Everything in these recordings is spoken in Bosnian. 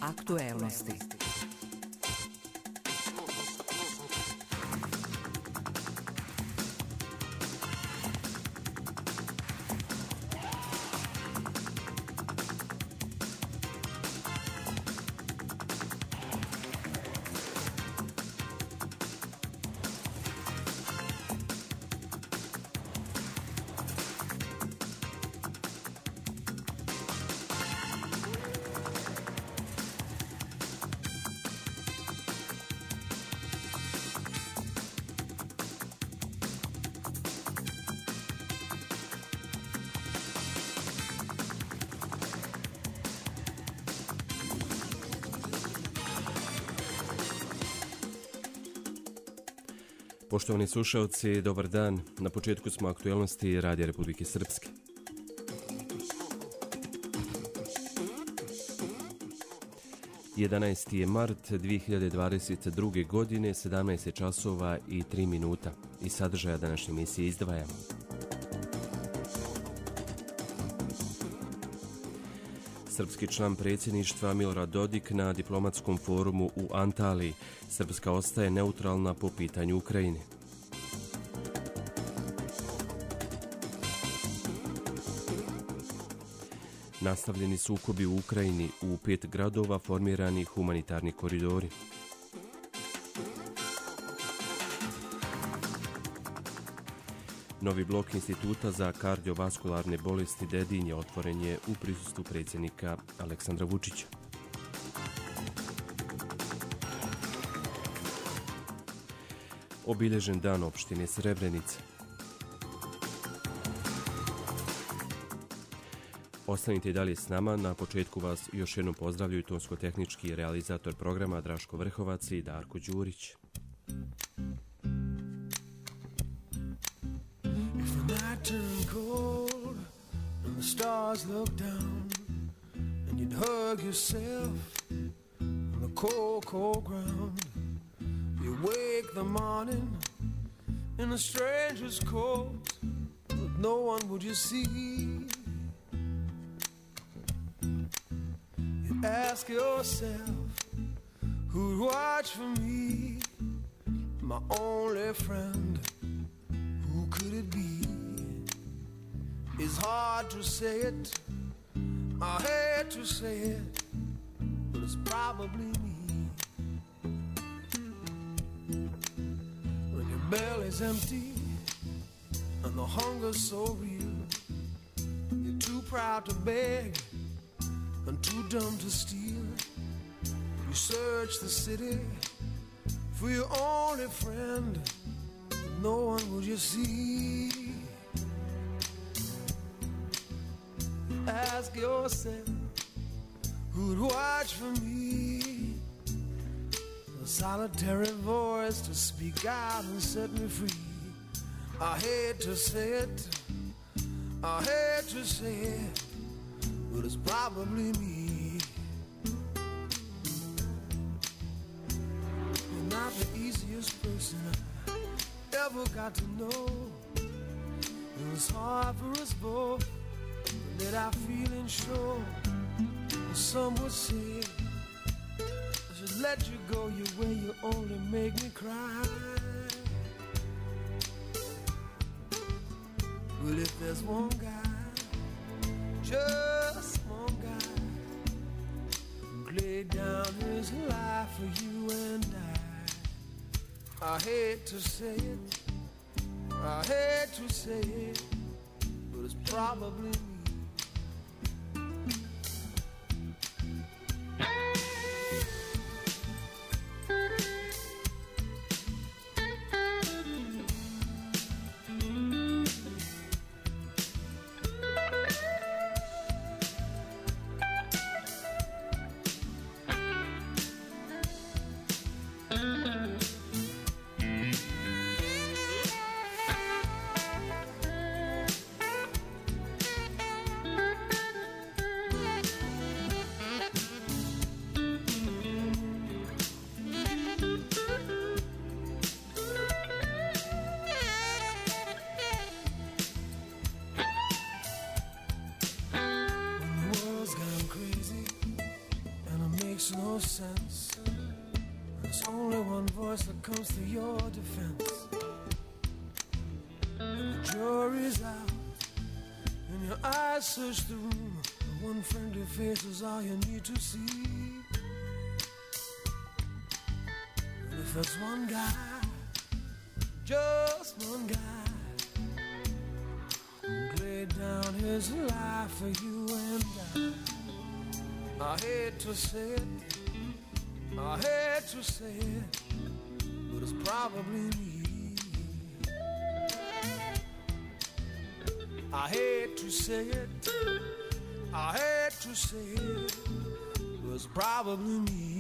Aktuelnosti. Poštovani slušalci, dobar dan. Na početku smo aktuelnosti Radija Republike Srpske. Jedanaesti je mart 2022. godine, 17 časova i 3 minuta. Iz sadržaja današnje emisije izdvajamo. Srpski član predsjedništva Milorad Dodik na diplomatskom forumu u Antaliji. Srpska ostaje neutralna po pitanju Ukrajine. Nastavljeni sukobi u Ukrajini, u 5 gradova formirani humanitarni koridori. Novi blok Instituta za kardiovaskularne bolesti Dedinje otvoren je u prisustvu predsjednika Aleksandra Vučića. Obilježen dan opštine Srebrenica. Ostanite i dalje s nama. Na početku vas još jednom pozdravljaju tonsko-tehnički realizator programa Draško Vrhovac i Darko Đurić. Turn cold and the stars look down and you'd hug yourself on the cold, cold ground. You wake the morning in a stranger's coat, but no one would you see. You ask yourself, who'd watch for me, my only friend, who could it be? It's hard to say it, I hate to say it, but it's probably me. When your belly's empty and the hunger's so real, you're too proud to beg and too dumb to steal. You search the city for your only friend, but no one will you see. Ask yourself, who'd watch for me? A solitary voice to speak out and set me free. I hate to say it, I hate to say it, but it's probably me. You're not the easiest person I ever got to know. It was hard for us both that I feeling sure. Some would say I should let you go your way, you only make me cry. Well, if there's one guy, just one guy, who laid down his life for you and I hate to say it, I hate to say it, but it's probably me. sense. There's only one voice that comes to your defense. And the jury's out, and your eyes search the room. The one friendly face is all you need to see. And if there's one guy, just one guy, who laid down his life for you and I hate to say it, I hate to say it, but it's probably me. I hate to say it, I hate to say it, but it's probably me.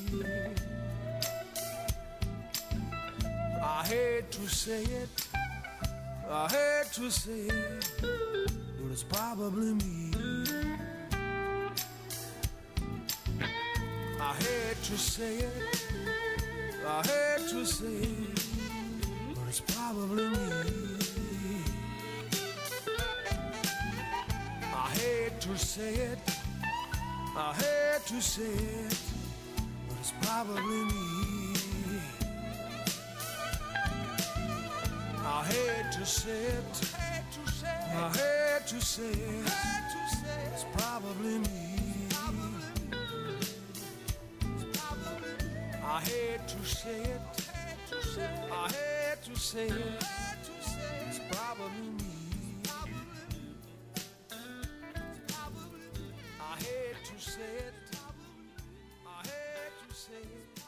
I hate to say it, I hate to say it, but it's probably me. I hate to say it, I hate to say it, but it's probably me. I hate to say it, I hate to say it, but it's probably me. I hate to say it, I hate to say it, it's probably me. I hate to say it, I hate to say it, it's probably me. I hate to say it, I hate to say it.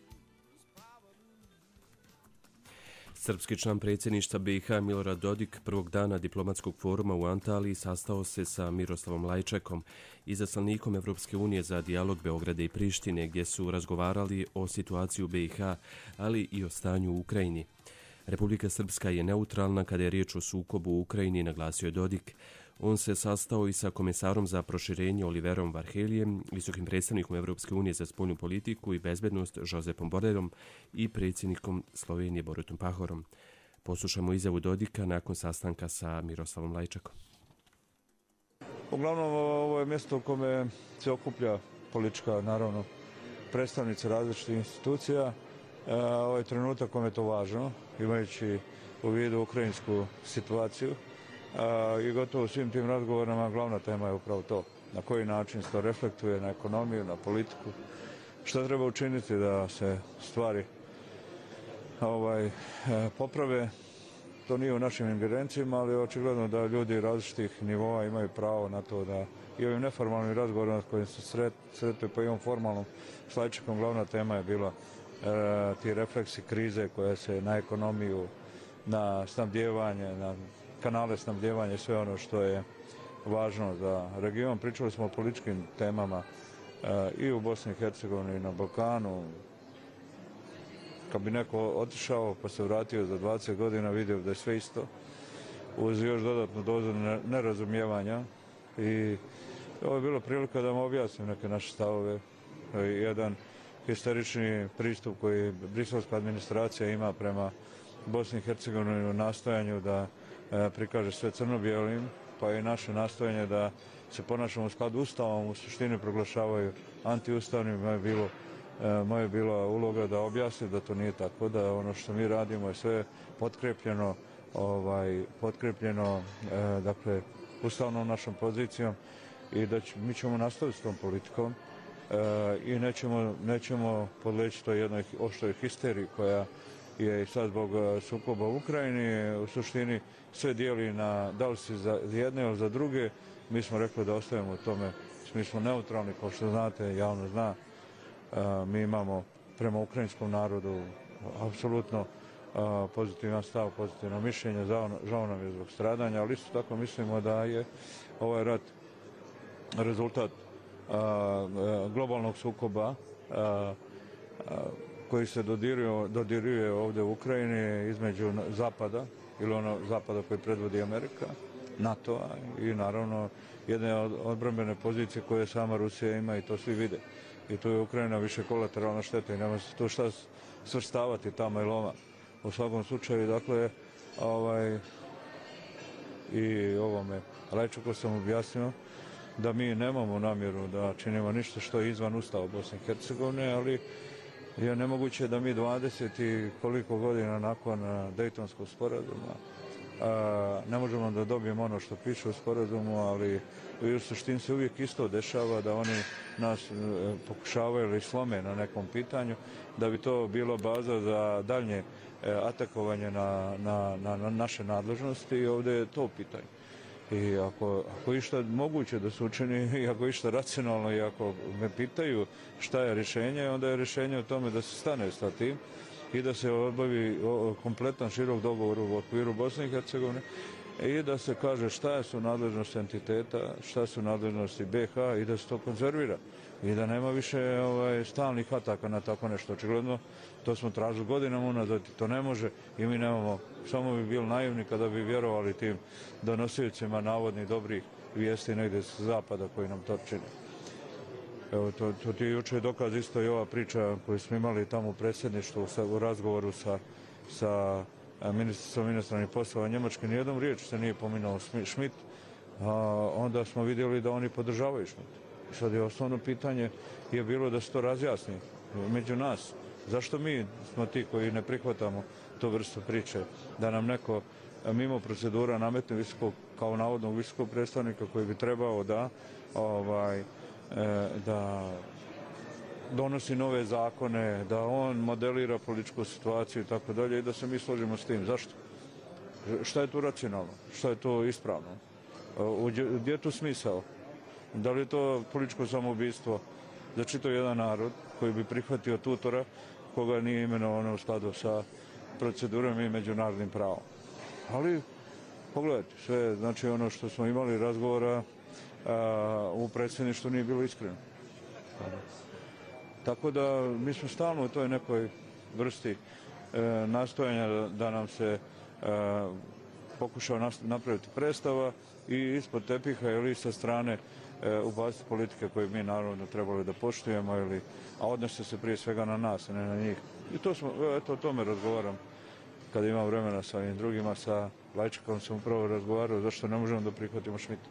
Srpski član predsjedništva BiH Milorad Dodik prvog dana diplomatskog foruma u Antaliji sastao se sa Miroslavom Lajčekom, izaslanikom Evropske unije za dijalog Beograda i Prištine, gdje su razgovarali o situaciji u BiH, ali i o stanju u Ukrajini. Republika Srpska je neutralna kada je riječ o sukobu u Ukrajini, naglasio je Dodik. On se sastao i sa komisarom za proširenje Oliverom Varhelijem, visokim predstavnikom Evropske unije za spoljnu politiku i bezbednost Josepom Borrellom i predsjednikom Slovenije Borutom Pahorom. Poslušamo izjavu Dodika nakon sastanka sa Miroslavom Lajčekom. Uglavnom, ovo je mjesto u kome se okuplja politička, naravno, predstavnice različitih institucija. Ovo je trenutak kome je to važno, imajući u vidu ukrajinsku situaciju. I gotovo u svim tim razgovorima glavna tema je upravo to. Na koji način se to reflektuje na ekonomiju, na politiku. Šta treba učiniti da se stvari poprave. To nije u našim ingerencijama, ali očigledno da ljudi različitih nivoa imaju pravo na to da i ovim neformalnim razgovorima s kojim se sretuje pa i ovom formalnom s Lajčekom glavna tema je bila ti refleksi krize koja se na ekonomiju, na snabdijevanje, na kanale snabdijevanja i sve ono što je važno za region. Pričali smo o političkim temama i u Bosni i Hercegovini i na Balkanu. Kad bi neko otišao pa se vratio za 20 godina, vidio da je sve isto, uz još dodatnu dozu nerazumijevanja. I ovo je bilo prilika da vam objasnim neke naše stavove. Jedan histerični pristup koji briselska administracija ima prema Bosni i Hercegovini u nastojanju da prikaže sve crno-bijelim, pa i naše nastojanje da se ponašamo u skladu Ustavom, u suštini proglašavaju antiustavnim. Moja je bila uloga da objasni da to nije tako, da ono što mi radimo je sve potkrepljeno dakle, ustavnom našom pozicijom i da mi ćemo nastaviti s tom politikom i nećemo podleći toj jednoj oštroj histeriji koja je sad zbog sukoba u Ukrajini u suštini sve dijeli na da li si za jedne ili za druge. Mi smo rekli da ostajemo u tome, mi smo neutralni, kao što znate, javno zna. Mi imamo prema ukrajinskom narodu apsolutno pozitivan stav, pozitivno mišljenje, žao nam je zbog stradanja, ali isto tako mislimo da je ovaj rat rezultat globalnog sukoba koji se dodiruje ovdje u Ukrajini između Zapada ili ono Zapada koji predvodi Amerika, NATO-a i naravno jedne odbrambene pozicije koje sama Rusija ima i to svi vide. I tu je Ukrajina više kolateralna šteta i nema se tu šta svrstavati tamo ili ova. U svakom slučaju, dakle, i ovome Lajčeku sam objasnio da mi nemamo namjeru da činimo ništa što je izvan Ustava Bosne i Hercegovine, ali je nemoguće da mi 20 i koliko godina nakon Dejtonskog sporazuma ne možemo da dobijemo ono što piše u sporazumu, ali u suštini se uvijek isto dešava da oni nas pokušavaju ili slome na nekom pitanju, da bi to bilo baza za daljnje atakovanje na naše nadležnosti i ovdje je to pitanje. I ako išta moguće da se učini, i ako išta racionalno, i ako me pitaju šta je rješenje, onda je rješenje u tome da se stane sa tim i da se obavi kompletan širok dogovor u okviru Bosne i Hercegovine i da se kaže šta su nadležnosti entiteta, šta su nadležnosti BiH i da se to konzervira i da nema više stalnih ataka na tako nešto. Očigledno to smo tražili godinama unazad i to ne može i mi nemamo, samo bi bili naivni kada bi vjerovali tim donosiocima navodnih dobrih vijesti negdje sa zapada koji nam to čine. Evo, to ti je jučer dokaz isto i ova priča koju smo imali tamo u predsjedništvu u razgovoru sa ministricom inostranih poslova Njemačke. Nijednom riječ se nije pominjao Schmidt, a onda smo vidjeli da oni podržavaju Schmidt. I sad je osnovno pitanje je bilo da se to razjasni među nas. Zašto mi smo ti koji ne prihvatamo tu vrstu priče, da nam neko mimo procedura nametne kao navodnog visokog predstavnika koji bi trebao da donosi nove zakone, da on modelira političku situaciju i tako dalje i da se mi složimo s tim. Zašto? Šta je tu racionalno? Šta je to ispravno? Gdje je tu smisao? Da li je to političko samoubistvo za čitav jedan narod koji bi prihvatio tutora koga nije imenovano u skladu sa procedurom i međunarodnim pravom? Ali, pogledajte, sve, znači ono što smo imali razgovora u predsjedništvu nije bilo iskreno. Tako da mi smo stalno u toj nekoj vrsti nastojanja da nam se pokušao napraviti predstava i ispod tepiha ili sa strane ubaciti politike koje mi naravno trebali da poštujemo, a odnose se prije svega na nas, a ne na njih. I o tome razgovaram kada imam vremena sa ovim drugima, sa Lajčekom sam upravo razgovarao zašto ne možemo da prihvatimo Schmidta.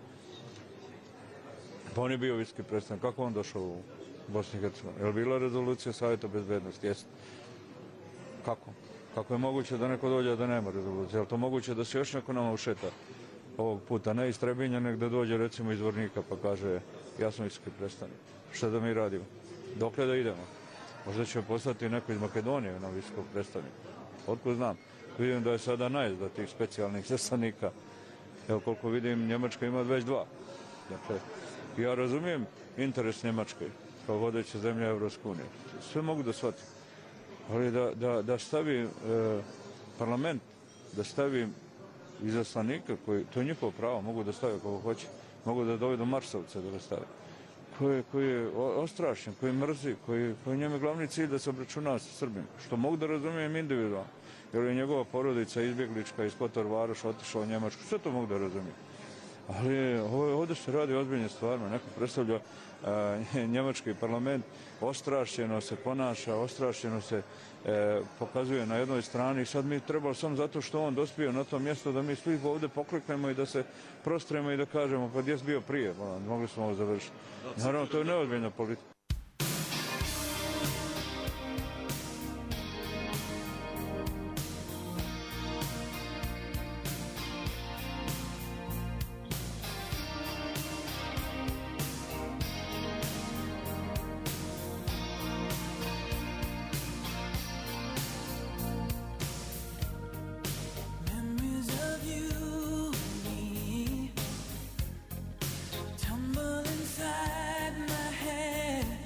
Pa on je bio visoki predstavnik. Kako on došao u Bosni i Hercegovini? Je li bila rezolucija Savjeta bezbednosti? Jeste. Kako? Kako je moguće da neko dođe da nema rezolucije? Je li to moguće da se još neko nama ušeta ovog puta? Ne iz Trebinja, nek da dođe recimo iz Vornika pa kaže ja sam visoki predstavnik. Šta da mi radimo? Dokle da idemo? Možda će poslati neko iz Makedonije na visokog predstavnika. Otkud znam? Vidim da je sada najezda tih specijalnih izaslanika. Evo koliko vidim, Njemačka ima već 2. Dakle, ja razumijem interes Njemačke kao vodeća zemlja Evropske unije. Sve mogu da shvatim. Ali da stavi parlament, da stavi izaslanika, to je njihovo pravo, mogu da stave kako hoće. Mogu da dovedu Marsovca da ga stave. Koji je ostrašen, koji mrzi, koji njemu je glavni cilj da se obračuna sa Srbima. Što mogu da razumijem individualno. Jer je njegova porodica izbjeglička iz Kotor Varoša otišla u Njemačku. Sve to mogu da razumijem. Ali ovdje se radi o ozbiljnim stvarima. Neko predstavlja njemački parlament, ostrašćeno se ponaša, ostrašćeno se pokazuje na jednoj strani. Sad mi trebalo samo zato što on dospio na to mjesto da mi svi ovdje pokliknemo i da se prostremo i da kažemo pa gdje si bio prije, mogli smo ovo završiti. Naravno, to je neozbiljna politika. Tumble inside my head.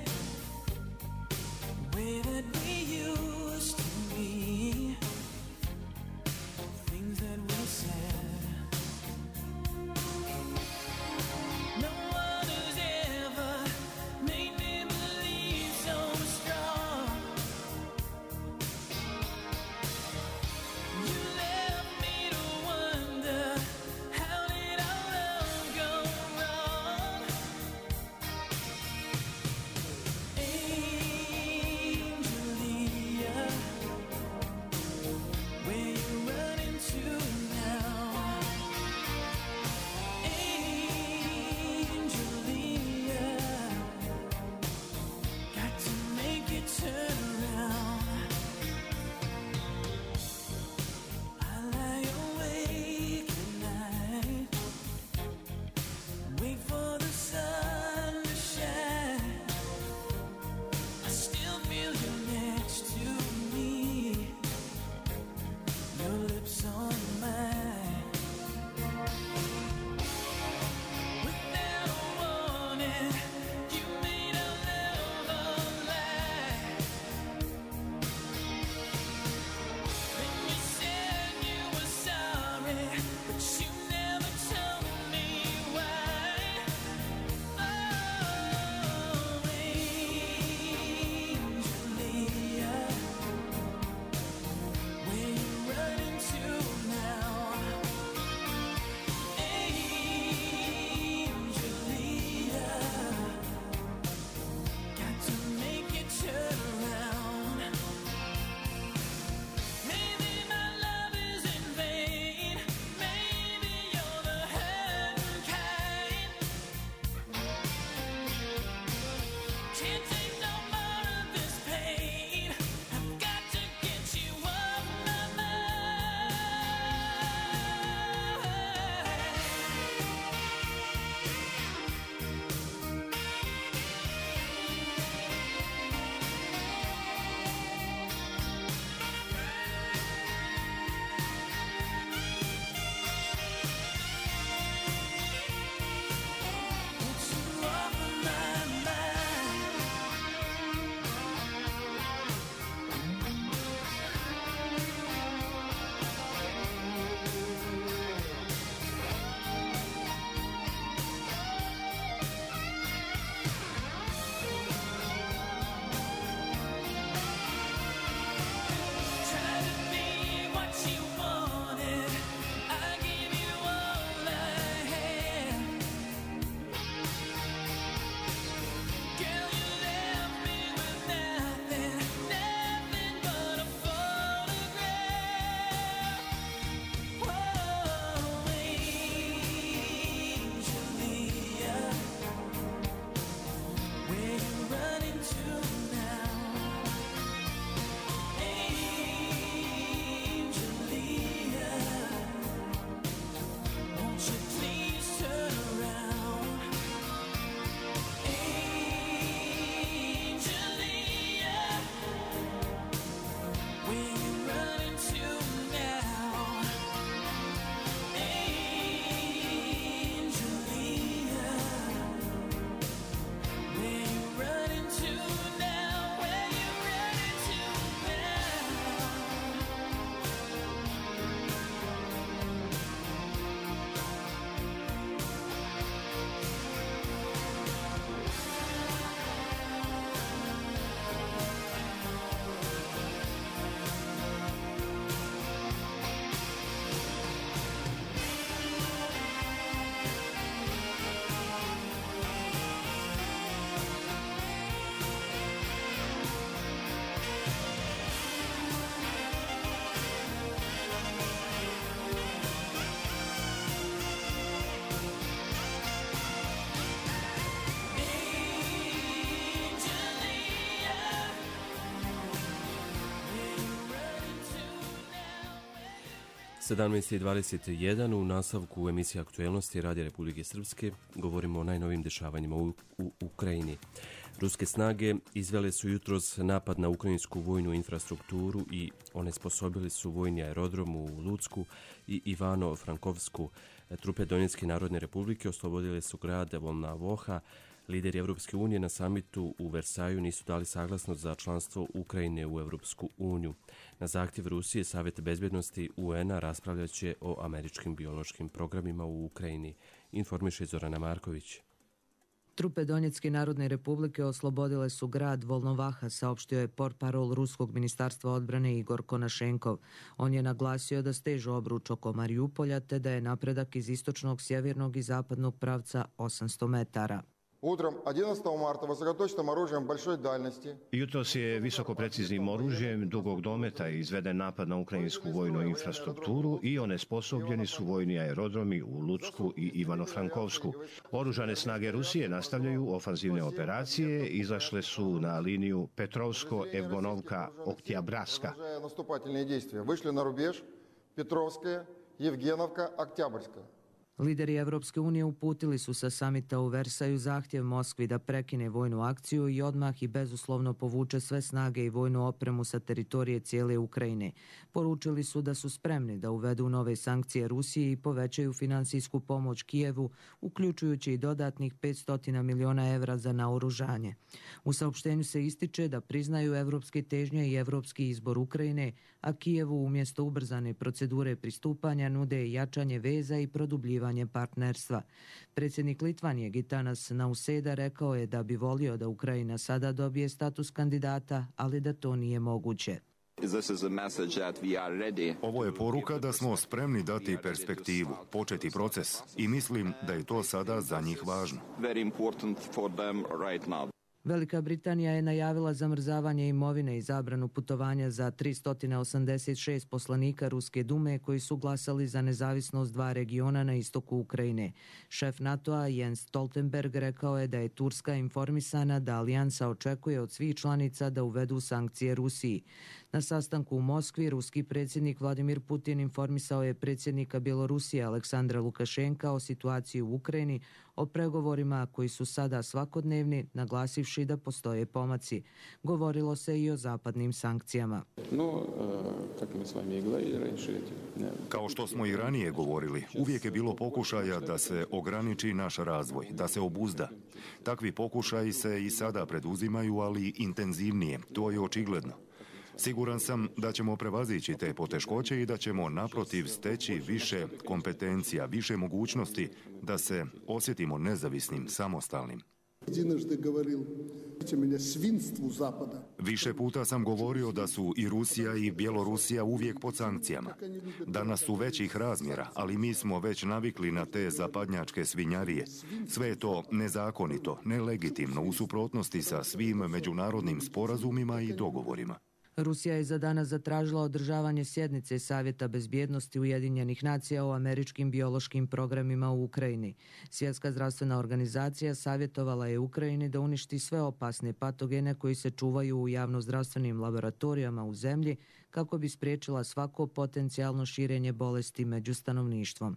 17:21 u nastavku emisije Aktuelnosti Radija Republike Srpske govorimo o najnovim dešavanjima u Ukrajini. Ruske snage izvele su jutros napad na ukrajinsku vojnu infrastrukturu i onesposobili su vojni aerodrom u Lucku i Ivano-Frankovsku. Trupe Donjecke narodne republike oslobodile su grad Volna Voha. Lideri Evropske unije na samitu u Versaju nisu dali saglasnost za članstvo Ukrajine u Evropsku uniju. Na zahtjev Rusije, Savet bezbjednosti UN-a raspravljaće o američkim biološkim programima u Ukrajini, informiše Zorana Marković. Trupe Donjecke narodne republike oslobodile su grad Volnovaha, saopštio je portparol Ruskog ministarstva odbrane Igor Konašenkov. On je naglasio da stežu obruč oko Marijupolja te da je napredak iz istočnog, sjevernog i zapadnog pravca 800 metara. Утром 11 марта высокоточным оружием большой дальности. Jutros je visokopreciznim oružjem dugog dometa izveden napad na ukrajinsku vojnu infrastrukturu i onesposobljeni su vojni aerodromi u Lucku i Ivano-Frankovsku. Oružane snage Rusije nastavljaju ofanzivne operacije, izašle su na liniju Petrovsko-Evgenovka-Oktyabrska. Наступательные действия вышли на рубеж Петровская, Евгеновка, Октябрьская. Lideri Evropske unije uputili su sa samita u Versaju zahtjev Moskvi da prekine vojnu akciju i odmah i bezuslovno povuče sve snage i vojnu opremu sa teritorije cijele Ukrajine. Poručili su da su spremni da uvedu nove sankcije Rusiji i povećaju finansijsku pomoć Kijevu, uključujući i dodatnih 500 miliona evra za naoružanje. U saopštenju se ističe da priznaju evropske težnje i evropski izbor Ukrajine, a Kijevu umjesto ubrzane procedure pristupanja nude jačanje veza i produbljivanje partnerstva. Predsjednik Litvanije Gitanas Nauseda rekao je da bi volio da Ukrajina sada dobije status kandidata, ali da to nije moguće. Ovo je poruka da smo spremni dati perspektivu, početi proces i mislim da je to sada za njih važno. Velika Britanija je najavila zamrzavanje imovine i zabranu putovanja za 386 poslanika Ruske dume koji su glasali za nezavisnost dva regiona na istoku Ukrajine. Šef NATO-a Jens Stoltenberg rekao je da je Turska informisana da alijansa očekuje od svih članica da uvedu sankcije Rusiji. Na sastanku u Moskvi ruski predsjednik Vladimir Putin informisao je predsjednika Bjelorusije Aleksandra Lukašenka o situaciji u Ukrajini, o pregovorima koji su sada svakodnevni, naglasivši da postoje pomaci. Govorilo se i o zapadnim sankcijama. Kao što smo i ranije govorili, uvijek je bilo pokušaja da se ograniči naš razvoj, da se obuzda. Takvi pokušaji se i sada preduzimaju, ali intenzivnije, to je očigledno. Siguran sam da ćemo prevazići te poteškoće i da ćemo naprotiv steći više kompetencija, više mogućnosti da se osjetimo nezavisnim, samostalnim. Više puta sam govorio da su i Rusija i Bjelorusija uvijek pod sankcijama. Danas su većih razmjera, ali mi smo već navikli na te zapadnjačke svinjarije. Sve je to nezakonito, nelegitimno, u suprotnosti sa svim međunarodnim sporazumima i dogovorima. Rusija je za danas zatražila održavanje sjednice Savjeta bezbjednosti Ujedinjenih nacija o američkim biološkim programima u Ukrajini. Svjetska zdravstvena organizacija savjetovala je Ukrajini da uništi sve opasne patogene koji se čuvaju u javnozdravstvenim laboratorijama u zemlji kako bi spriječila svako potencijalno širenje bolesti među stanovništvom.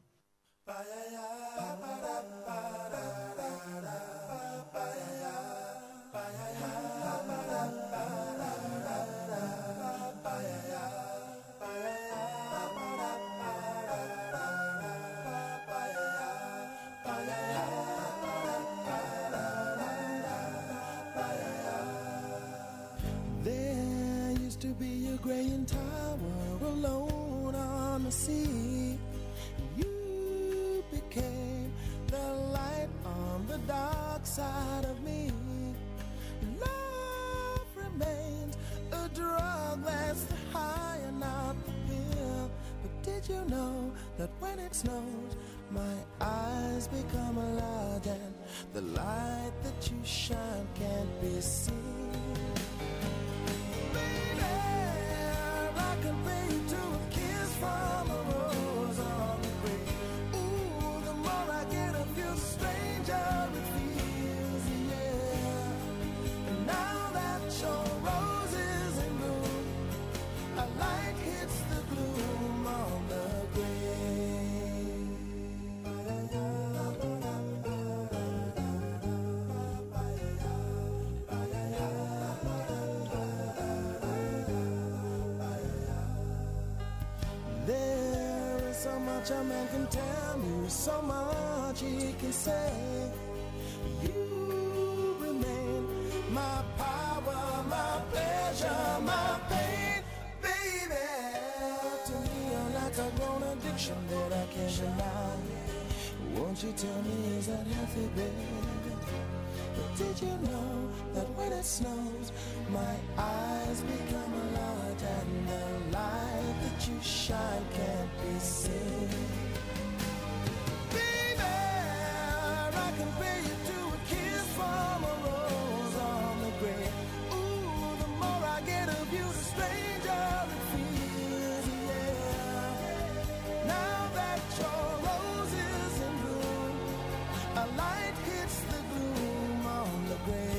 Side of me, love remains a drug that's high and not the pill. But did you know that when it snows, my eyes become a lot, and the light that you shine can't be seen? Baby, I can pay you to a kiss from a rose on the grave. Ooh, the more I get of you, stranger it feels. Now that your rose is in bloom, a light hits the gloom on the grave. much a man can tell me, so much he can say. You remain my power, my pleasure, my pain, baby. To me, you're like a grown addiction that I can't deny. Won't you tell me, is that healthy, baby? But did you know that when it snows, my eyes become large and the light that you shine can't be seen? Baby, I can pay you to a kiss from a rose on the grave. Ooh, the more I get of you, the stranger it feels, yeah. Now that your rose is in bloom, a light hits the gloom on the grave.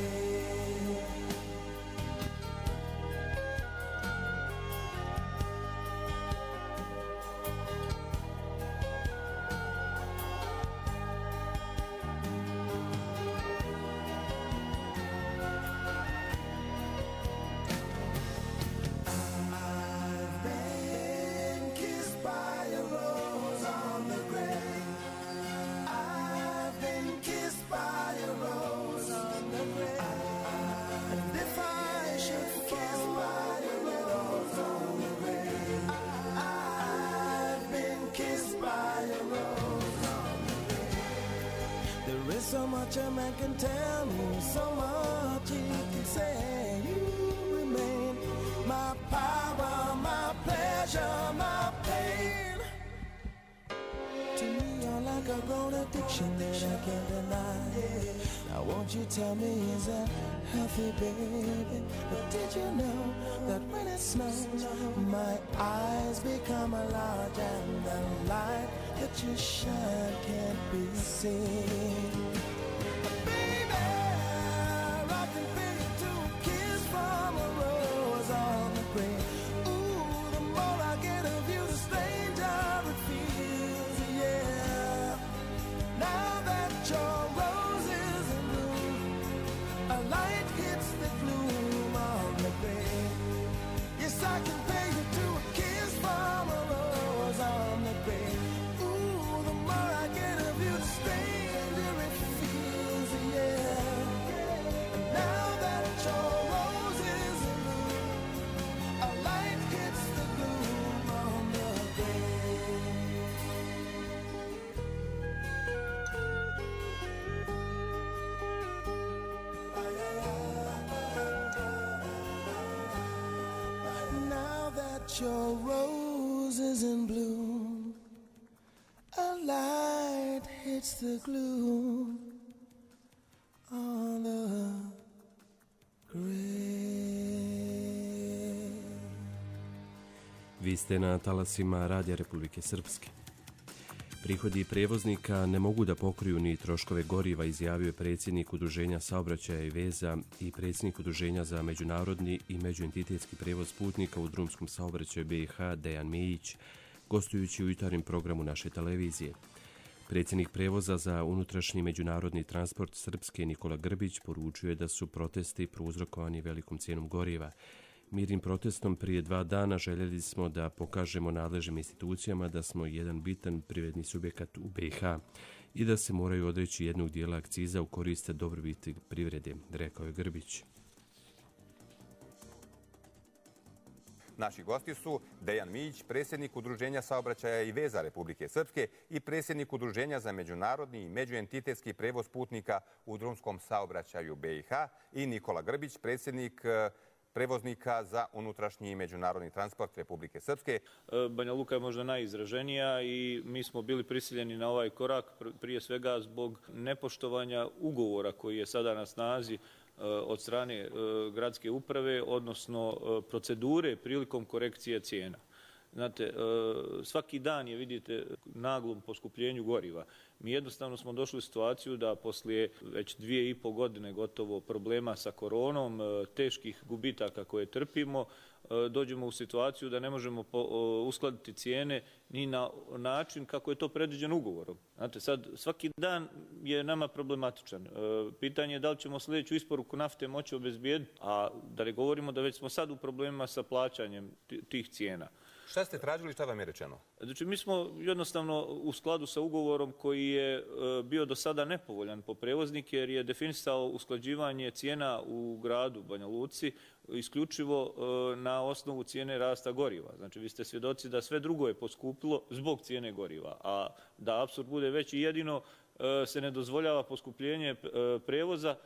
So much a man can tell me, so much he can say. You remain my power, my pleasure, my pain. To me, you're like a grown addiction that I can't deny. Now won't you tell me, is that healthy, baby? But did you know that when it snows, my eyes become large and the light that you shine can't be seen? Your rose is in bloom, a light hits the gloom on the grave. Vi ste na talasima Radija Republike Srpske. Prihodi prevoznika ne mogu da pokriju ni troškove goriva, izjavio je predsjednik Udruženja saobraćaja i veza i predsjednik Udruženja za međunarodni i međuentitetski prevoz putnika u drumskom saobraćaju BiH Dejan Mijić, gostujući u jutarnjem programu naše televizije. Predsjednik prevoza za unutrašnji međunarodni transport Srpske Nikola Grbić poručio je da su protesti prouzrokovani velikom cijenom goriva. Mirnim protestom prije 2 dana željeli smo da pokažemo nadležnim institucijama da smo jedan bitan privredni subjekat u BiH i da se moraju odreći jednog dijela akciza u korist dobrobiti privrede, rekao je Grbić. Naši gosti su Dejan Mijić, predsjednik Udruženja saobraćaja i veza Republike Srpske i predsjednik Udruženja za međunarodni i međuentitetski prevoz putnika u drumskom saobraćaju BiH i Nikola Grbić, predsjednik prevoznika za unutrašnji i međunarodni transport Republike Srpske. Banja Luka je možda najizraženija i mi smo bili prisiljeni na ovaj korak prije svega zbog nepoštovanja ugovora koji je sada na snazi od strane gradske uprave, odnosno procedure prilikom korekcije cijena. Znate, svaki dan je, vidite, naglom poskupljenju goriva. Mi jednostavno smo došli u situaciju da poslije već 2,5 godine gotovo problema sa koronom, teških gubitaka koje trpimo, dođemo u situaciju da ne možemo uskladiti cijene ni na način kako je to predviđeno ugovorom. Znate, sad svaki dan je nama problematičan. Pitanje je da li ćemo sljedeću isporuku nafte moći obezbijediti, a da ne govorimo da već smo sad u problemima sa plaćanjem tih cijena. Šta ste tražili, šta vam je rečeno? Znači, mi smo jednostavno u skladu sa ugovorom koji je bio do sada nepovoljan po prevoznike, jer je definisao usklađivanje cijena u gradu Banja Luci isključivo na osnovu cijene rasta goriva. Znači, vi ste svjedoci da sve drugo je poskupilo zbog cijene goriva, a da apsurd bude veći, jedino se ne dozvoljava poskupljenje prevoza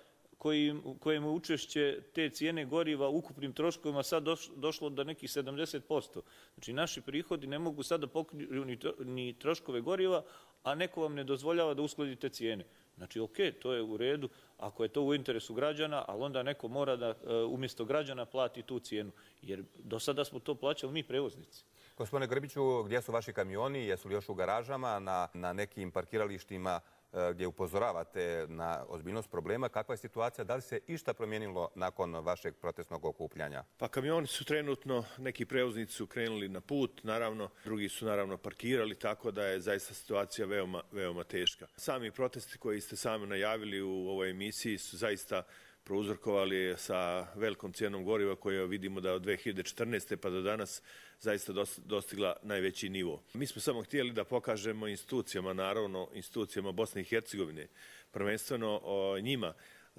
kojem učešće te cijene goriva u ukupnim troškovima sad došlo do nekih 70%. Znači, naši prihodi ne mogu sad da pokriju ni troškove goriva, a neko vam ne dozvoljava da uskladite cijene. Znači, ok, to je u redu, ako je to u interesu građana, ali onda neko mora da umjesto građana plati tu cijenu. Jer do sada smo to plaćali mi prevoznici. Gospodine Grbiću, gdje su vaši kamioni? Jesu li još u garažama, na nekim parkiralištima gdje upozoravate na ozbiljnost problema? Kakva je situacija? Da li se išta promijenilo nakon vašeg protestnog okupljanja? Pa kamioni su trenutno, neki prevoznici su krenuli na put, naravno, drugi su naravno parkirali, tako da je zaista situacija veoma teška. Sami protesti koji ste sami najavili u ovoj emisiji su zaista prouzrokovali sa velikom cijenom goriva koja vidimo da od 2014. pa do danas zaista dostigla najveći nivo. Mi smo samo htjeli da pokažemo institucijama, naravno institucijama Bosne i Hercegovine, prvenstveno njima,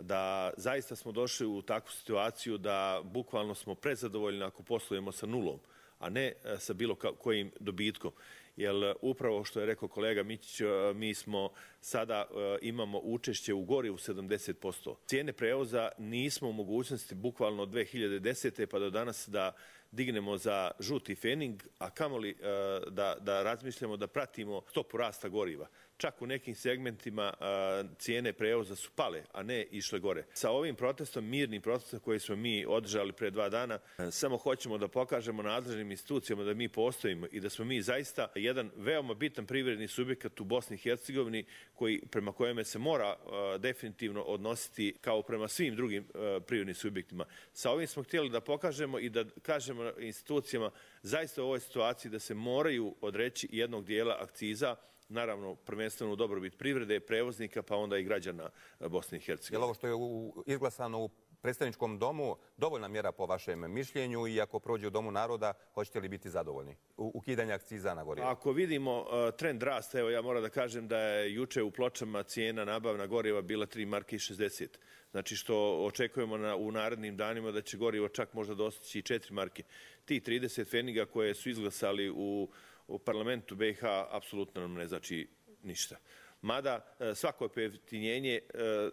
da zaista smo došli u takvu situaciju da bukvalno smo prezadovoljni ako poslujemo sa nulom, a ne sa bilo kojim dobitkom. Jer upravo što je rekao kolega Mićić, mi smo sada imamo učešće u gorivu 70%. Cijene prevoza nismo u mogućnosti bukvalno od 2010. pa do danas da dignemo za žuti fening, a kamoli da razmišljamo da pratimo stopu rasta goriva. Čak u nekim segmentima cijene prevoza su pale, a ne išle gore. Sa ovim protestom, mirnim protestom koji smo mi održali pre 2 dana, samo hoćemo da pokažemo nadležnim institucijama da mi postojimo i da smo mi zaista jedan veoma bitan privredni subjekat u Bosni i Hercegovini prema kojeme se mora definitivno odnositi kao prema svim drugim privrednim subjektima. Sa ovim smo htjeli da pokažemo i da kažemo institucijama zaista u ovoj situaciji da se moraju odreći jednog dijela akciza, naravno prvenstveno u dobrobit privrede, prevoznika, pa onda i građana Bosne i Hercegovine. Je li ovo što je izglasano u predstavničkom domu dovoljna mjera po vašem mišljenju i ako prođe u Domu naroda, hoćete li biti zadovoljni? Ukidanje akciza na gorivo. Ako vidimo trend rasta, evo ja moram da kažem da je juče u Pločama cijena nabavna goriva bila 3 marke i 60. Znači što očekujemo u narednim danima da će gorivo čak možda dostići i 4 marke. Ti 30 feninga koje su izglasali u parlamentu BiH apsolutno nam ne znači ništa. Mada svako pojeftinjenje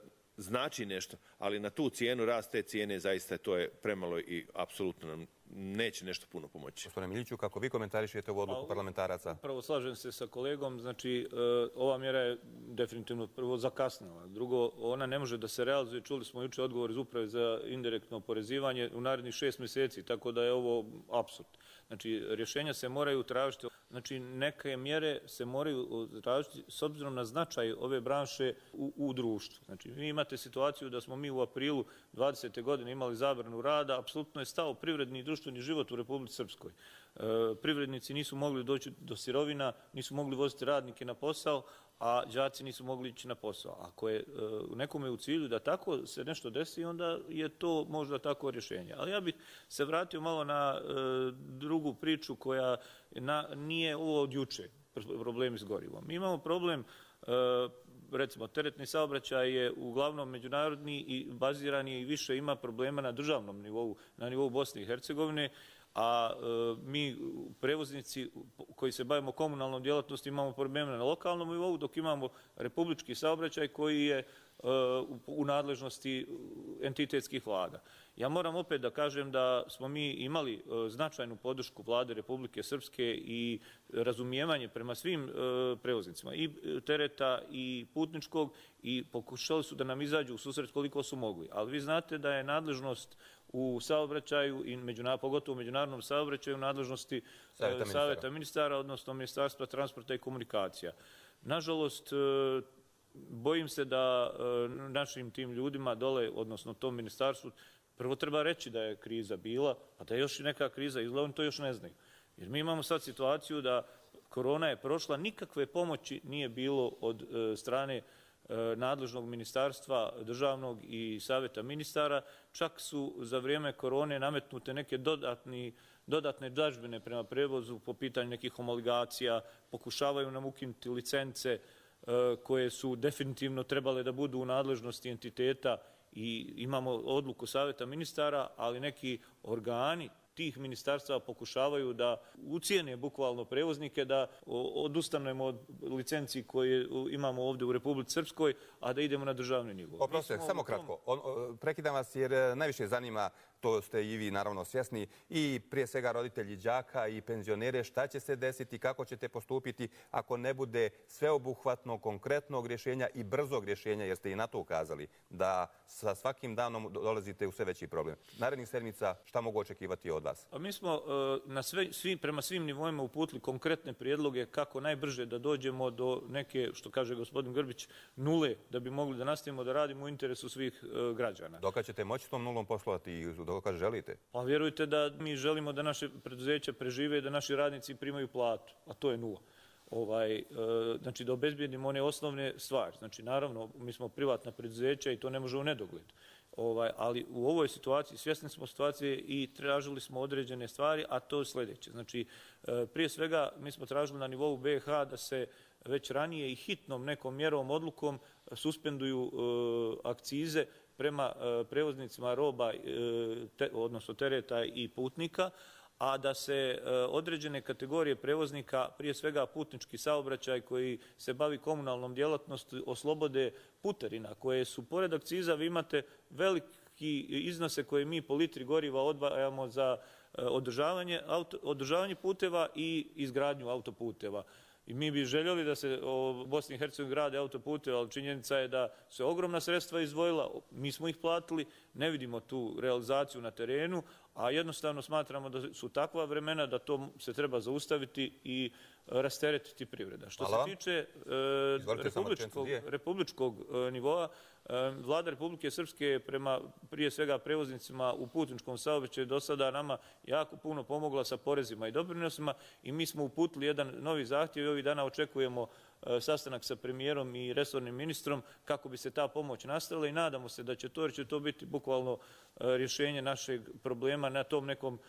znači nešto, ali na tu cijenu, rast te cijene, zaista to je premalo i apsolutno nam neće nešto puno pomoći. Gospodine Miliću, kako vi komentarišete ovu odluku parlamentaraca? Prvo slažem se sa kolegom, znači ova mjera je definitivno prvo zakasnila. Drugo, ona ne može da se realizuje, čuli smo juče odgovor iz Uprave za indirektno oporezivanje u narednih 6 mjeseci, tako da je ovo apsurd. Znači, rješenja se moraju tražiti, znači neke mjere se moraju tražiti s obzirom na značaj ove branše u društvu. Znači, vi imate situaciju da smo mi u aprilu 20. godine imali zabranu rada, apsolutno je stao privredni i društveni život u Republici Srpskoj. Privrednici nisu mogli doći do sirovina, nisu mogli voziti radnike na posao, a đaci nisu mogli ići na posao. Ako je nekome u cilju da tako se nešto desi, onda je to možda tako rješenje. Ali ja bih se vratio malo na drugu priču koja nije ovo od juče, problemi s gorivom. Mi imamo problem, recimo, teretni saobraćaj je uglavnom međunarodni i baziran je i više ima problema na državnom nivou, na nivou Bosne i Hercegovine, a mi prevoznici koji se bavimo komunalnom djelatnosti imamo probleme na lokalnom nivou, dok imamo republički saobraćaj koji je u nadležnosti entitetskih vlada. Ja moram opet da kažem da smo mi imali značajnu podršku Vlade Republike Srpske i razumijevanje prema svim prevoznicima, i tereta i putničkog, i pokušali su da nam izađu u susret koliko su mogli. Ali vi znate da je nadležnost u saobraćaju, i pogotovo u međunarodnom saobraćaju, u nadležnosti Savjeta ministara, odnosno Ministarstva transporta i komunikacija. Nažalost, bojim se da našim tim ljudima dole, odnosno tom ministarstvu, prvo treba reći da je kriza bila, a da je još neka kriza izgleda, oni to još ne znaju. Jer mi imamo sad situaciju da korona je prošla, nikakve pomoći nije bilo od strane nadležnog ministarstva državnog i savjeta ministara. Čak su za vrijeme korone nametnute neke dodatne dažbine prema prevozu po pitanju nekih homologacija, pokušavaju nam ukinuti licence koje su definitivno trebale da budu u nadležnosti entiteta i imamo odluku savjeta ministara, ali neki organi tih ministarstva pokušavaju da ucijene bukvalno prevoznike, da odustanemo od licenciji koje imamo ovdje u Republici Srpskoj, a da idemo na državni nivo. Oprostite, samo kratko. Prekidam vas jer najviše zanima, to ste i vi naravno svjesni, i prije svega roditelji đaka i penzionere, šta će se desiti, kako ćete postupiti ako ne bude sveobuhvatno, konkretnog rješenja i brzog rješenja, jer ste i na to ukazali, da sa svakim danom dolazite u sve veći problem. Narednih sedmica šta mogu očekivati od vas? Mi smo prema svim nivoima uputili konkretne prijedloge kako najbrže da dođemo do neke, što kaže gospodin Grbić, nule, da bi mogli da nastavimo da radimo u interesu svih građana. Dokad ćete moći tom nulom poslovati i dokad želite? Pa vjerujte da mi želimo da naše preduzeća prežive i da naši radnici primaju platu, a to je nula. Znači da obezbijedimo one osnovne stvari. Znači naravno mi smo privatna preduzeća i to ne može u nedogled. Ali u ovoj situaciji, svjesni smo situacije i tražili smo određene stvari, a to je sljedeće. Znači, prije svega mi smo tražili na nivou BiH da se već ranije i hitnom nekom mjerom, odlukom suspenduju akcize prema prevoznicima roba, odnosno tereta i putnika, a da se određene kategorije prevoznika, prije svega putnički saobraćaj koji se bavi komunalnom djelatnosti, oslobode putarina koje su, pored akciza, vi imate veliki iznose koje mi po litri goriva odvajamo za održavanje puteva i izgradnju autoputeva. I mi bi željeli da se u Bosni i Hercegovini grade autoputeve, ali činjenica je da se ogromna sredstva izdvojila, mi smo ih platili, ne vidimo tu realizaciju na terenu, a jednostavno smatramo da su takva vremena da to se treba zaustaviti i rasteretiti privreda. Što se tiče republičkog nivoa, Vlada Republike Srpske prema prije svega prevoznicima u putničkom saobraćaju do sada nama jako puno pomogla sa porezima i doprinosima i mi smo uputili jedan novi zahtjev i ovih dana očekujemo sastanak sa premijerom i resornim ministrom kako bi se ta pomoć nastavila i nadamo se da će to, jer će to biti bukvalno rješenje našeg problema na tom nekom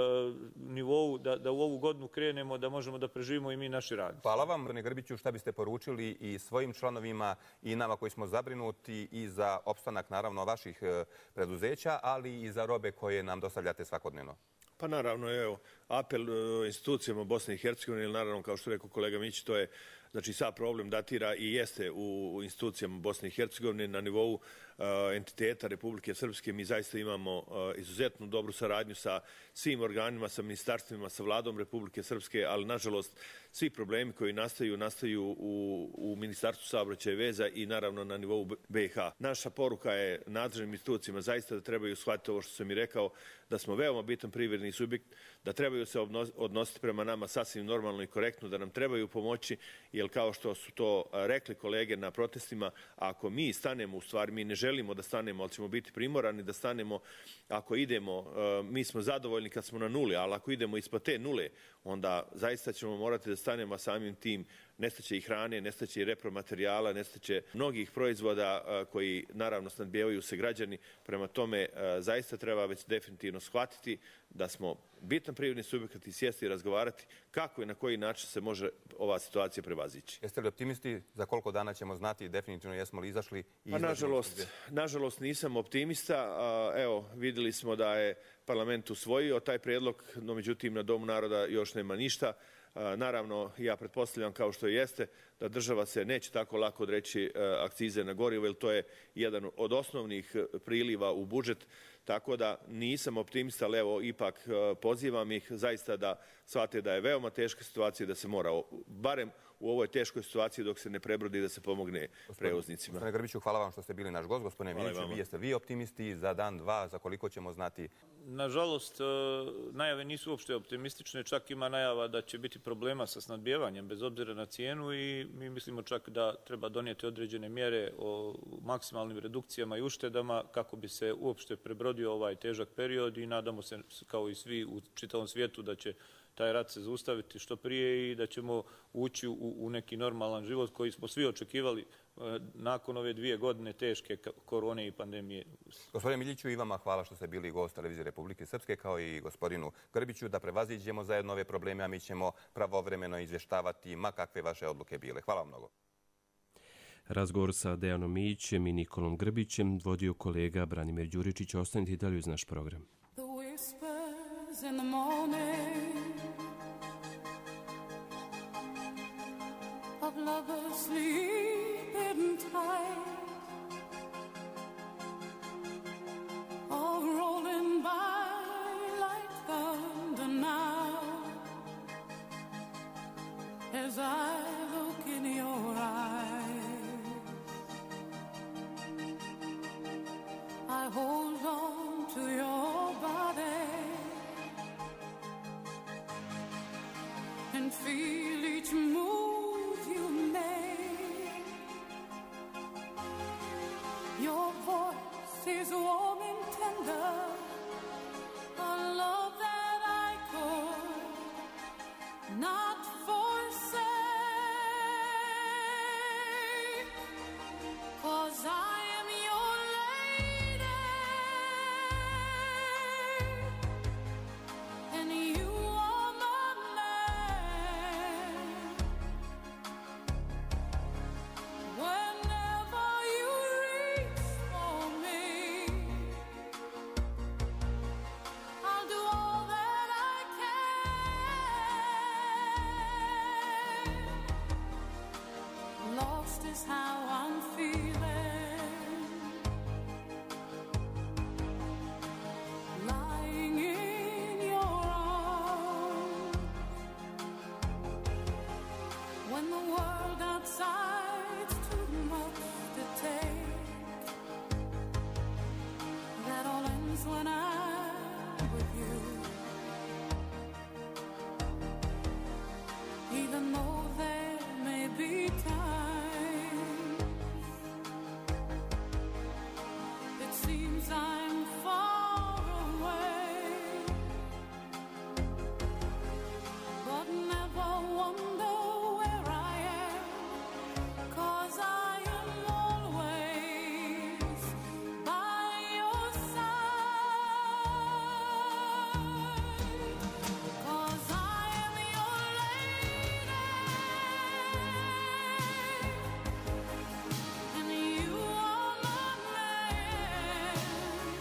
nivou, da u ovu godinu krenemo, da možemo da preživimo i mi naši radnici. Hvala vam, gospodine Grbiću, šta biste poručili i svojim članovima i nama koji smo zabrinuti i za opstanak naravno vaših preduzeća, ali i za robe koje nam dostavljate svakodnevno? Pa naravno, evo, apel institucijama Bosne i Hercegovine, ili naravno, kao što rekao kolega Mić, to je, znači, sad problem datira i jeste u institucijama Bosne i Hercegovine na nivou entiteta Republike Srpske. Mi zaista imamo izuzetnu dobru saradnju sa svim organima, sa ministarstvima, sa vladom Republike Srpske, ali nažalost svi problemi koji nastaju u Ministarstvu saobraćaja i veza i naravno na nivou BiH. Naša poruka je nadležnim institucijama zaista da trebaju shvatiti ovo što sam i rekao, da smo veoma bitan privredni subjekt, da trebaju se odnositi prema nama sasvim normalno i korektno, da nam trebaju pomoći, jer kao što su to rekli kolege na protestima, ako mi stanemo, u stvari mi ne želimo da stanemo, ali ćemo biti primorani da stanemo. Ako idemo, mi smo zadovoljni kad smo na nuli, ali ako idemo ispod te nule, onda zaista ćemo morati da stanemo, a samim tim nestaće i hrane, nestaće i repromaterijala, nestaće mnogih proizvoda koji naravno snadbijevaju se građani. Prema tome, zaista treba već definitivno shvatiti da smo bitan privredni subjekat i sjesti i razgovarati kako i na koji način se može ova situacija prevazići. Jeste li optimisti za koliko dana ćemo znati definitivno jesmo li izašli? Pa nažalost nisam optimista. Evo, vidjeli smo da je parlament usvojio taj prijedlog, no međutim na Domu naroda još nema ništa. Naravno, ja pretpostavljam, kao što jeste, da država se neće tako lako odreći akcize na gorivo, jer to je jedan od osnovnih priliva u budžet, tako da nisam optimista, ali evo, ipak pozivam ih zaista da shvate da je veoma teška situacija, da se mora, barem u ovoj teškoj situaciji dok se ne prebrodi, da se pomogne prevoznicima. Gospodine Grbiću, hvala vam što ste bili naš gost. Gospodine Miliću, jeste vi optimisti za dan, dva, za koliko ćemo znati? Nažalost, najave nisu uopšte optimistične, čak ima najava da će biti problema sa snadbijevanjem bez obzira na cijenu i mi mislimo čak da treba donijeti određene mjere o maksimalnim redukcijama i uštedama kako bi se uopšte prebrodio ovaj težak period i nadamo se, kao i svi u čitavom svijetu, da će taj rat se zaustaviti što prije i da ćemo ući u neki normalan život koji smo svi očekivali nakon ove 2 godine teške korone i pandemije. Gospodine Miljiću, i vama hvala što ste bili gost Televizije Republike Srpske, kao i gospodinu Grbiću, da prevaziđemo zajedno ove probleme, a mi ćemo pravovremeno izvještavati ma kakve vaše odluke bile. Hvala vam mnogo. Razgovor sa Dejanom Mijićem i Nikolom Grbićem vodio kolega Branimir Đuričić. Ostanite i dalje uz naš program. As I look in your eyes, I hold on to your body and feel each move you make. Your voice is warm and tender, a love that I could not forsake, 'cause I am your lady and you are my man. Whenever you reach for me, I'll do all that I can. Lost is how I'm feeling, lying in your arms, when the world outside's too much to take. That all ends when I'm with you, even though there may be times it seems I'm far away, but never wonder where I am, 'cause I am always by your side, 'cause I am your lady and you are my man.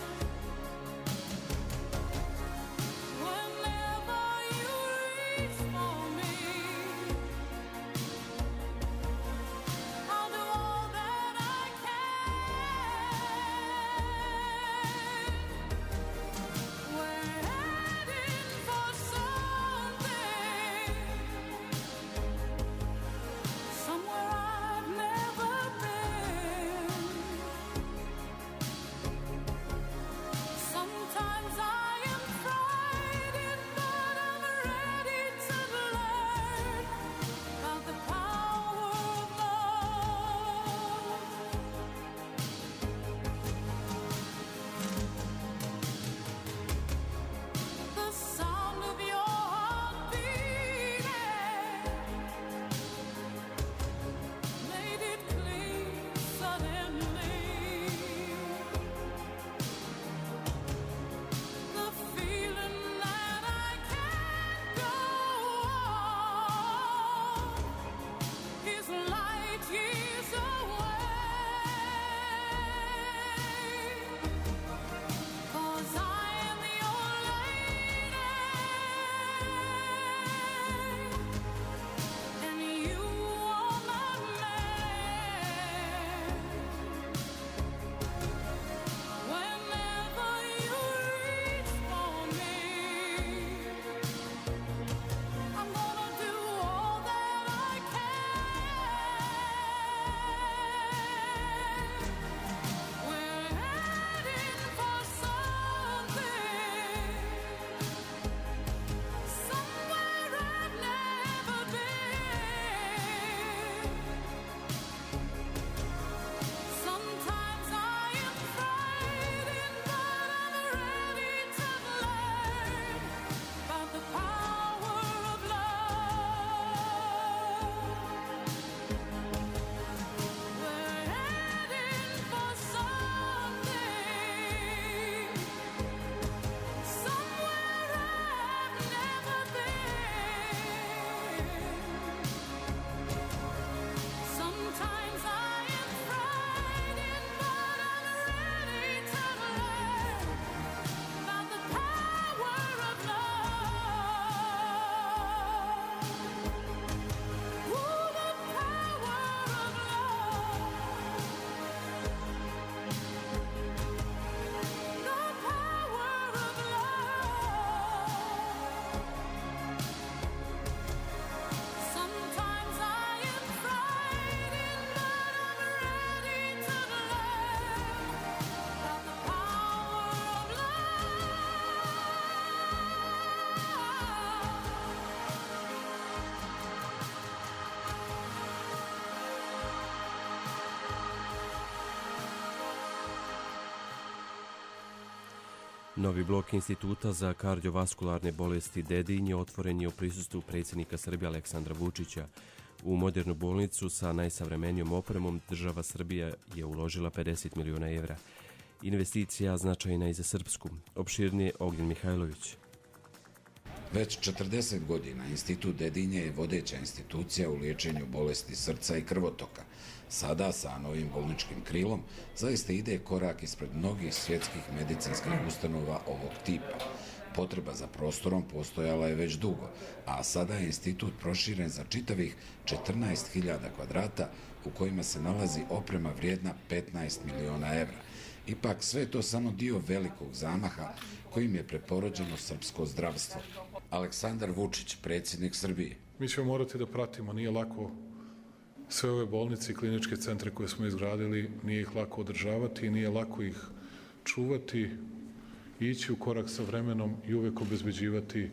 Novi blok Instituta za kardiovaskularne bolesti Dedinje otvoren je u prisustvu predsjednika Srbije Aleksandra Vučića. U modernu bolnicu sa najsavremenijom opremom država Srbija je uložila 50 miliona evra. Investicija značajna i za Srpsku. Opširnije Ognjen Mihajlović. Već 40 godina Institut Dedinje je vodeća institucija u liječenju bolesti srca i krvotoka. Sada, sa novim bolničkim krilom, zaista ide korak ispred mnogih svjetskih medicinskih ustanova ovog tipa. Potreba za prostorom postojala je već dugo, a sada je institut proširen za čitavih 14.000 kvadrata u kojima se nalazi oprema vrijedna 15 miliona evra. Ipak sve je to samo dio velikog zamaha kojim je preporođeno srpsko zdravstvo. Aleksandar Vučić, predsjednik Srbije. Mi ćemo morati da pratimo, nije lako sve ove bolnice i kliničke centre koje smo izgradili, nije ih lako održavati, nije lako ih čuvati, ići u korak sa vremenom i uvek obezbeđivati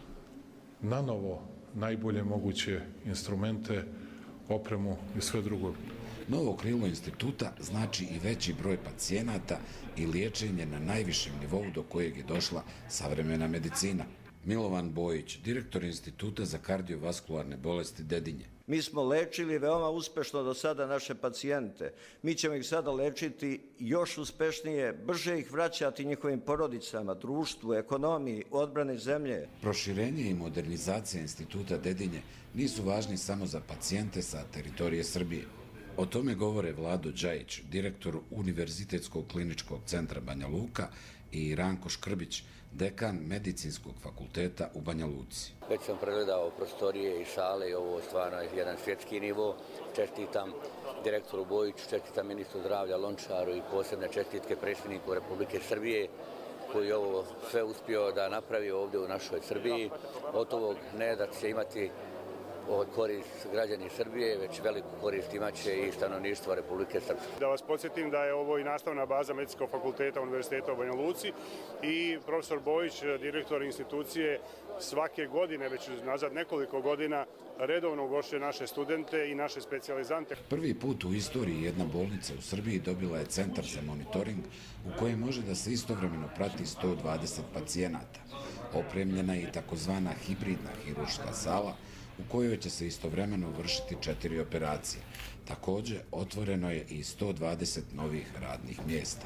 na novo najbolje moguće instrumente, opremu i sve drugo. Novo krilo instituta znači i veći broj pacijenata i liječenje na najvišem nivou do kojeg je došla savremena medicina. Milovan Bojić, direktor Instituta za kardiovaskularne bolesti Dedinje. Mi smo lečili veoma uspešno do sada naše pacijente. Mi ćemo ih sada lečiti još uspešnije, brže ih vraćati njihovim porodicama, društvu, ekonomiji, odbrani zemlje. Proširenje i modernizacija Instituta Dedinje nisu važni samo za pacijente sa teritorije Srbije. O tome govore Vlado Đajić, direktor Univerzitetskog kliničkog centra Banja Luka, i Ranko Škrbić, dekan Medicinskog fakulteta u Banja Luci. Već sam pregledao prostorije i sale i ovo stvarno je jedan svjetski nivo. Čestitam direktoru Bojiću, čestitam ministru zdravlja Lončaru i posebne čestitke predsjedniku Republike Srbije koji je ovo sve uspio da napravi ovdje u našoj Srbiji. Od ovog ne da će imati od korist građani Srbije, već veliku korist imaće i stanovništvo Republike Srpske. Da vas podsjetim da je ovo i nastavna baza Medicinskog fakulteta Univerziteta u Banja Luci i profesor Bojić, direktor institucije, svake godine, već nazad nekoliko godina, redovno ugošćuje naše studente i naše specijalizante. Prvi put u istoriji jedna bolnica u Srbiji dobila je centar za monitoring u kojem može da se istovremeno prati 120 pacijenata. Opremljena je i takozvana hibridna hirurška sala u kojoj će se istovremeno vršiti 4 operacije. Također, otvoreno je i 120 novih radnih mjesta.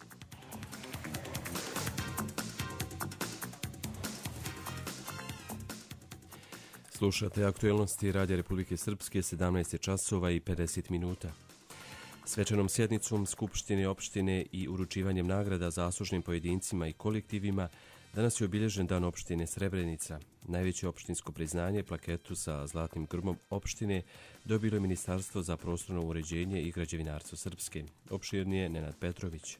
Slušate aktuelnosti Radija Republike Srpske, 17 časova i 50 minuta. Svečanom sjednicom Skupštine opštine i uručivanjem nagrada zaslužnim pojedincima i kolektivima danas je obilježen dan opštine Srebrenica. Najveće opštinsko priznanje, plaketu sa zlatnim grbom opštine, dobilo je Ministarstvo za prostorno uređenje i građevinarstvo Srpske. Opširnije Nenad Petrović.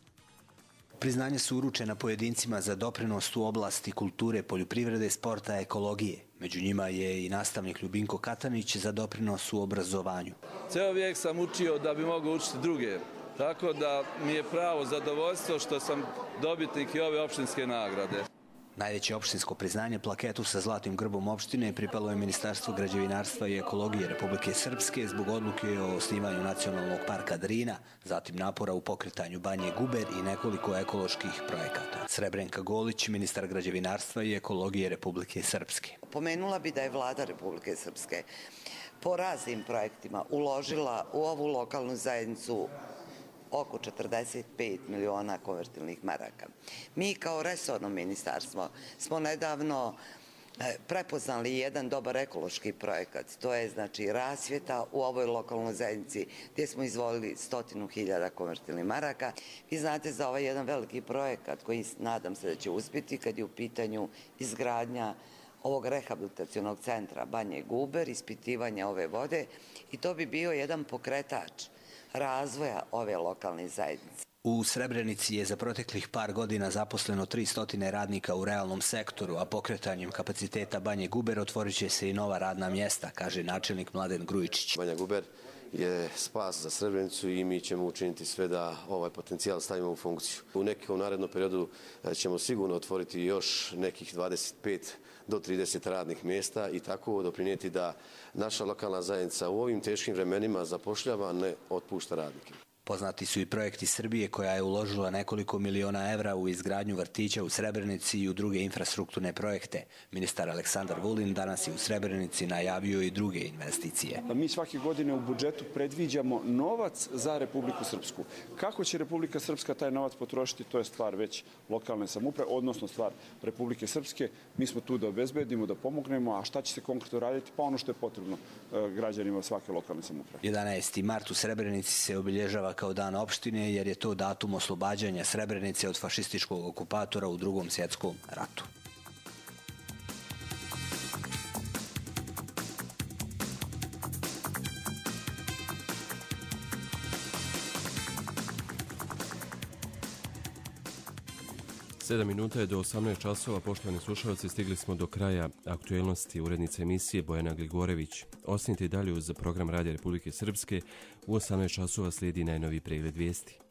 Priznanje su uručena pojedincima za doprinos u oblasti kulture, poljoprivrede, sporta, ekologije. Među njima je i nastavnik Ljubinko Katanić za doprinos u obrazovanju. Ceo vijek sam učio da bi mogao učiti druge, tako da mi je pravo zadovoljstvo što sam dobitnik i ove opštinske nagrade. Najveće opštinsko priznanje, plaketu sa zlatnim grbom opštine, pripalo je Ministarstvo građevinarstva i ekologije Republike Srpske zbog odluke o osnivanju Nacionalnog parka Drina, zatim napora u pokretanju Banje Guber i nekoliko ekoloških projekata. Srebrenka Golić, ministar građevinarstva i ekologije Republike Srpske. Pomenula bi da je vlada Republike Srpske po raznim projektima uložila u ovu lokalnu zajednicu oko 45 miliona konvertilnih maraka. Mi kao resorno ministarstvo smo nedavno prepoznali jedan dobar ekološki projekat. To je znači rasvjeta u ovoj lokalnoj zajednici gdje smo izvolili 100.000 konvertilnih maraka. Vi znate za ovaj jedan veliki projekat koji nadam se da će uspjeti kad je u pitanju izgradnja ovog rehabilitacionog centra Banje Guber, ispitivanja ove vode i to bi bio jedan pokretač razvoja ove lokalne zajednice. U Srebrenici je za proteklih par godina zaposleno 300 radnika u realnom sektoru, a pokretanjem kapaciteta Banje Guber otvorit će se i nova radna mjesta, kaže načelnik Mladen Grujičić. Banja Guber je spas za Srebrenicu i mi ćemo učiniti sve da ovaj potencijal stavimo u funkciju. U nekom narednom periodu ćemo sigurno otvoriti još nekih 25 do 30 radnih mjesta i tako doprinijeti da naša lokalna zajednica u ovim teškim vremenima zapošljava, ne otpušta radnike. Poznati su i projekti Srbije koja je uložila nekoliko miliona evra u izgradnju vrtića u Srebrenici i u druge infrastrukturne projekte. Ministar Aleksandar Vulin danas je u Srebrenici najavio i druge investicije. Mi svake godine u budžetu predviđamo novac za Republiku Srpsku. Kako će Republika Srpska taj novac potrošiti, to je stvar već lokalne samouprave, odnosno stvar Republike Srpske. Mi smo tu da obezbedimo, da pomognemo, a šta će se konkretno raditi? Pa ono što je potrebno građanima svake lokalne samouprave. 11. mart u Srebrenici se obilježava kao dan opštine jer je to datum oslobađanja Srebrenice od fašističkog okupatora u Drugom svjetskom ratu. Sedam minuta je do 18 časova. Poštovani slušalci, stigli smo do kraja aktuelnosti. Urednica emisije Bojana Gligorević. Ostanite i dalje uz program Radija Republike Srpske. U 18 časova slijedi najnoviji pregled vijesti.